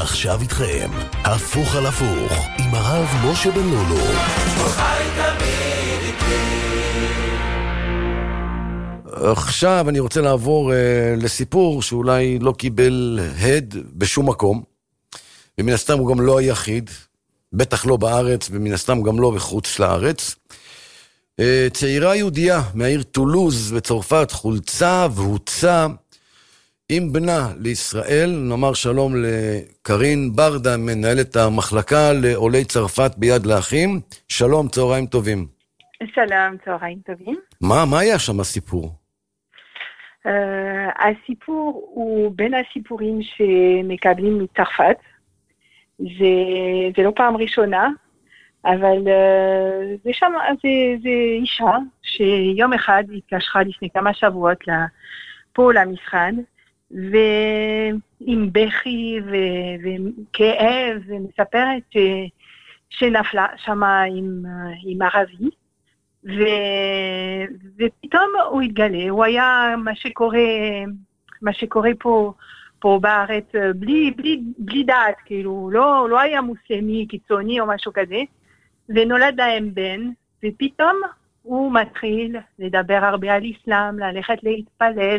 ועכשיו איתכם, הפוך על הפוך, עם הרב משה בן לולו. עכשיו אני רוצה לעבור לסיפור שאולי לא קיבל הד בשום מקום, ומן הסתם הוא גם לא היחיד, בטח לא בארץ, ומן הסתם גם לא בחוץ לארץ. צעירה יהודייה מהעיר טולוז בצרפת חולצה והוצא עם בנה לישראל. נאמר שלום לקרין ברדה, מנהלת המחלקה לעולי צרפת ביד לאחים. שלום, צהריים טובים. שלום, צהריים טובים. מה היה שם הסיפור? הסיפור הוא בין הסיפורים שמקבלים מצרפת. זה לא פעם ראשונה, אבל זה אישה שיום אחד התקשרה לפני כמה שבועות פה למשרד, ועם בכי וכאב, ומספרת שנפלה שמה עם ערבי, ופתאום הוא התגלה, הוא היה מה שקורה פה בארץ, בלי דעת, כאילו, לא היה מוסלמי, קיצוני או משהו כזה, ונולד להם בן, ופתאום הוא מתחיל לדבר הרבה על איסלאם, ללכת להתפלל,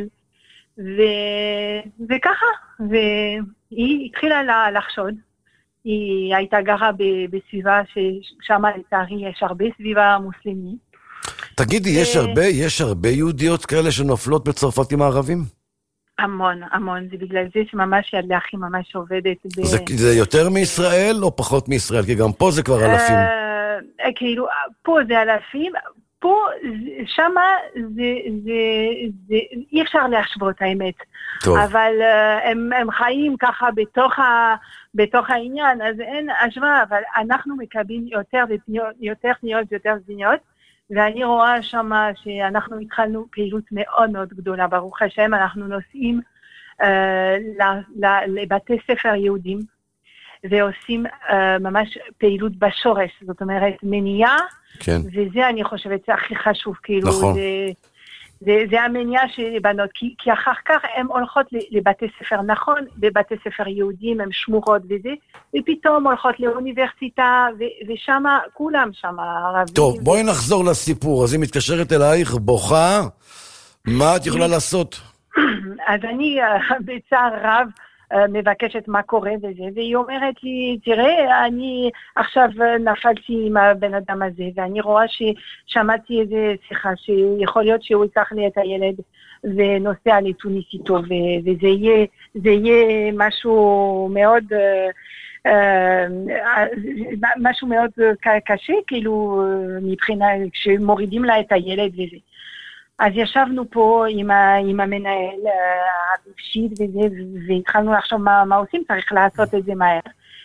וככה, והיא התחילה לחשוד. היא הייתה גרה בסביבה ששם לצערי יש הרבה סביבה מוסלמית. תגידי, יש הרבה יהודיות כאלה שנופלות בצרפת עם הערבים? המון. זה בגלל זה שממש יד לאחים ממש עובדת. זה יותר מישראל או פחות מישראל? כי גם פה זה כבר אלפים. כאילו, פה זה אלפים, פה, שמה אי אפשר להשוות האמת. טוב. אבל הם חיים ככה בתוך העניין, אז אין השוואה, אבל אנחנו מקבלים יותר פניות, ואני רואה שמה שאנחנו התחלנו פעילות מאוד מאוד גדולה, ברוך השם, אנחנו נוסעים לבתי ספר יהודים, ועושים ממש פעילות בשורש, זאת אומרת מניעה, כן. וזה אני חושבת זה הכי חשוב, כאילו, נכון. זה המניעה של בנות, כי אחר כך הן הולכות לבתי ספר, נכון, בבתי ספר יהודים הן שמורות וזה, ופתאום הולכות לאוניברסיטה, ושם, כולם שם ערבים. טוב, בואי נחזור לסיפור, אז היא מתקשרת אלייך, בוכה, מה את יכולה לעשות? אז אני בצער רב, מבקשת מה קורה וזה, והיא אומרת לי, תראה, אני עכשיו נפלתי עם הבן אדם הזה, ואני רואה ששמעתי איזה שיחה, שיכול להיות שהוא ייקח לי את הילד, ונוסע לתוניס איתו, וזה יהיה משהו מאוד קשה, כאילו, מבחינה, כשמורידים לה את הילד וזה. אז ישבנו פה עם המנהל הרגשית והתחלנו לחשוב מה עושים, צריך לעשות את זה מהר.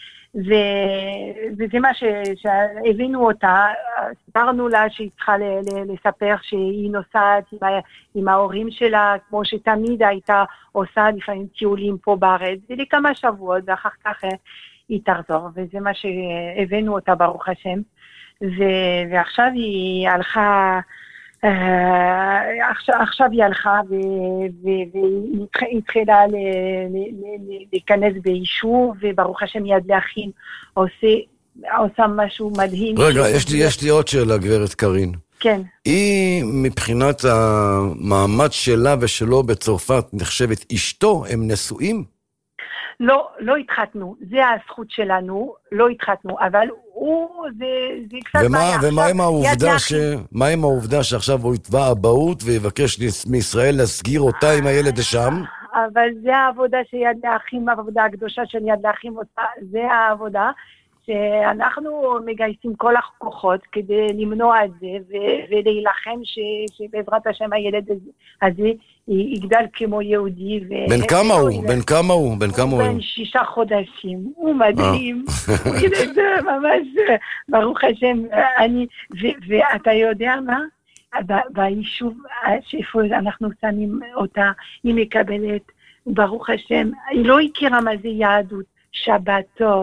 וזה מה שהבינו אותה, סברנו לה שהיא צריכה לספר שהיא נוסעת עם ההורים שלה, כמו שתמיד הייתה עושה לפעמים טיולים פה בארץ, ולכמה שבועות, ואחר כך היא תחזור, וזה מה שהבינו אותה ברוך השם. ועכשיו היא הלכה, עכשיו היא הלכה והיא התחילה להיכנס ביישוב, וברוך השם יד לאחים עושה משהו מדהים. רגע, יש לי עוד שאלה, גברת קרין. כן. היא מבחינת המעמד שלה ושלו בצרפת נחשבת אשתו, הם נשואים? לא התחתנו, זה הזכות שלנו, לא התחתנו, אבל זה קצת בעיה. ומה עם העובדה שעכשיו הוא יתבע אבהות ויבקש מישראל להסגיר אותה עם הילד לשם? אבל זה העבודה שיד לאחים, העבודה הקדושה של יד לאחים אותה, זה העבודה שאנחנו מגייסים כל הכוחות כדי למנוע את זה ולהילחם שבעזרת השם הילד הזה יגדל כמו יהודי. בן כמה הוא? בן 6 חודשים. הוא מדהים. זה ממש ברוך השם. ואתה יודע מה? ביישוב שאיפה אנחנו שמים אותה, היא מקבלת ברוך השם, היא לא הכירה מה זה יהדות, שבתות,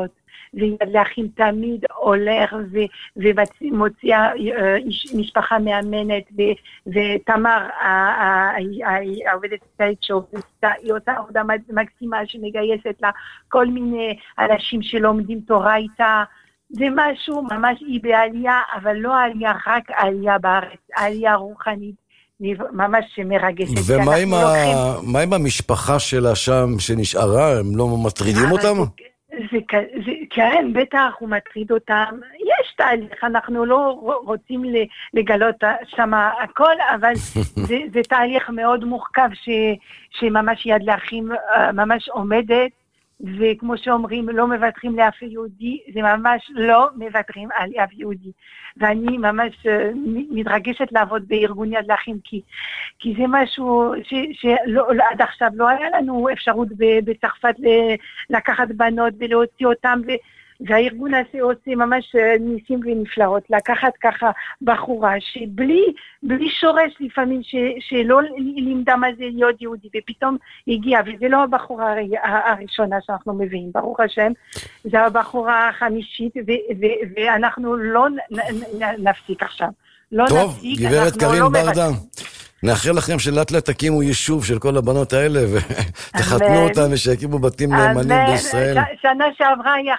ויד לאחים תמיד הולך ומוציאה משפחה מאמנת, ותמר, העובדת סטייט היא עושה עבודה מקסימה שמגייסת לה כל מיני אנשים שלומדים תורה איתה, זה משהו ממש היא בעלייה, אבל לא עלייה, רק עלייה בארץ, עלייה רוחנית, ממש מרגשת. ומה עם המשפחה שלה שם שנשארה? הם לא מטרידים אותם? כן, בטח הוא מטריד אותם. יש תהליך, אנחנו לא רוצים לגלות שם הכל, אבל זה תהליך מאוד מורכב שממש יד לאחים ממש עומדת, וכמו שאומרים, לא מוותרים לאף יהודי, זה ממש לא מוותרים על אף יהודי. ואני ממש מתרגשת לעבוד בארגון יד לאחים, כי זה משהו שעד עכשיו לא היה לנו אפשרות בצרפת לקחת בנות ולהוציא אותם, והארגון הזה עושה ממש ניסים ונפלאות, לקחת ככה בחורה שבלי שורש לפעמים שלא לימדה מה זה להיות יהודי, ופתאום הגיעה, וזה לא הבחורה הראשונה שאנחנו מביאים, ברוך השם, זה הבחורה החמישית, ואנחנו לא נפסיק עכשיו. טוב, גברת קרין ברדה, נאחל לכם שלאט לאט תקימו יישוב של כל הבנות האלה ותחתנו אותם ושיקימו בתים נאמנים בישראל. שנה שעברה היה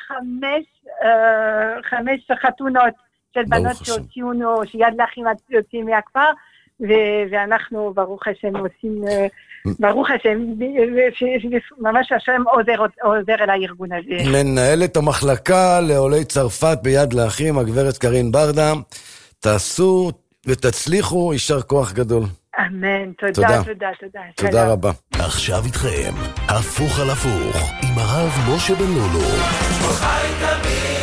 5 חתונות של בנות שהוציאו, שיד לאחים יוצאים מהכפר, ואנחנו ברוך השם עושים, ברוך השם, ממש השם עוזר אל הארגון הזה. מנהלת המחלקה לעולי צרפת ביד לאחים, הגברת קרין ברדה, תעשו ותצליחו, יישר כוח גדול. אמן, תודה. תודה רבה. עכשיו איתכם, הפוך על הפוך, עם הרב משה בן לולו.